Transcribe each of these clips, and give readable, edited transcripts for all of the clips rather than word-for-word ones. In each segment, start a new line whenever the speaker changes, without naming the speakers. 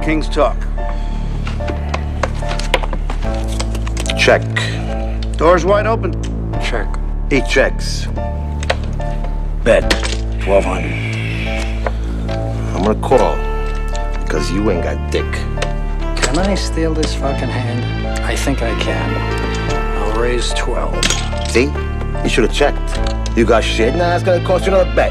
Kings talk.
Check.
Door's wide open.
Check.
He checks.
Bet. 1,200.
I'm gonna call, because you ain't got dick.
Can I steal this fucking hand? I think I can. I'll raise 12.
See? You should have checked. You got shit, now it's gonna cost you another bet.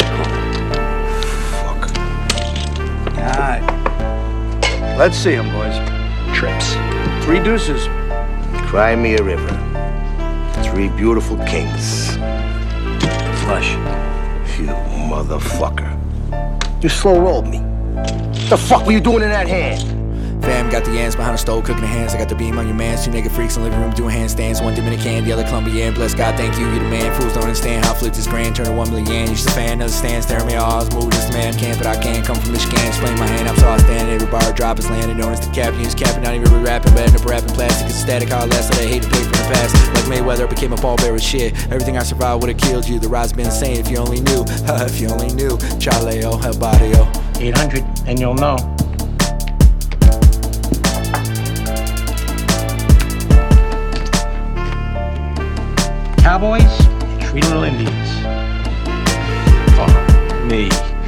Fuck.
All right. Let's see him, boys.
Trips.
3 deuces.
Cry me a river. 3 beautiful kings.
Flush.
You motherfucker. You slow rolled me. The fuck were you doing in that hand?
Fam got the yams behind the stove, cooking the hands. I got the beam on your mans. 2 nigga freaks in the living room doing handstands. 1 Dominican, the other Colombian. Bless God, thank you, you the man. Fools don't understand how flipped this grand. Turn to 1 million. You just a fan, understand. Staring me all, I was moved as the man. Can't, but I can. Come from Michigan, explain my hand. I'm so outstanding. Every bar drop is landing. Known as the captain. He's capping, not even re-rapping. But end up rapping plastic. It's static, how I last. That I hate to play from the past. Like Mayweather, I became a pallbearer shit. Everything I survived would have killed you. The ride's been insane if you only knew. If you only knew. Chaleo, El Barrio.
800, and you'll know. Cowboys, treat little Indians. Fuck me.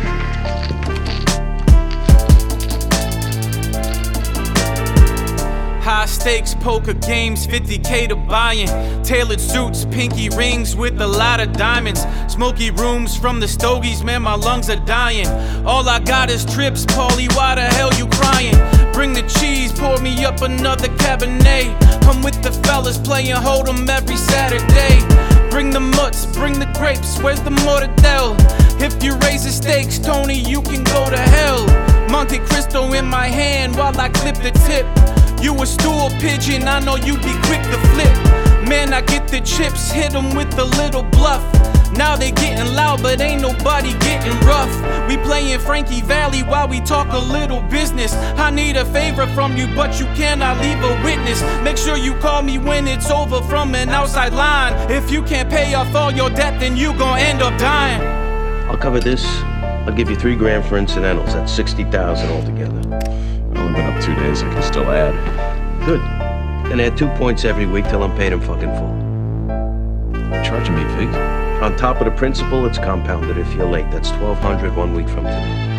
High stakes poker games, 50K to buy-in. Tailored suits, pinky rings with a lot of diamonds. Smoky rooms from the stogies, man, my lungs are dying. All I got is trips, Paulie, why the hell you crying? Bring the cheese, pour me up another Cabernet. I'm with the fellas playing Hold'em every Saturday. Bring the mutts, bring the grapes, where's the mortadell? If you raise the stakes, Tony, you can go to hell. Monte Cristo in my hand while I clip the tip. You a stool pigeon, I know you'd be quick to flip. Man, I get the chips, hit 'em with a little bluff. Now they getting loud, but ain't nobody getting rough. We playin' Frankie Valli while we talk a little business. I need a favor from you, but you cannot leave a witness. Make sure you call me when it's over from an outside line. If you can't pay off all your debt, then you gon' end up dying.
I'll cover this. I'll give you $3,000 for incidentals. That's 60,000 altogether.
I've only been up 2 days. I can still add.
Good. Then add 2 points every week till I'm paid in fucking full.
You're charging me, Vig?
On top of the principal, it's compounded if you're late. That's 1,200 1 week from today.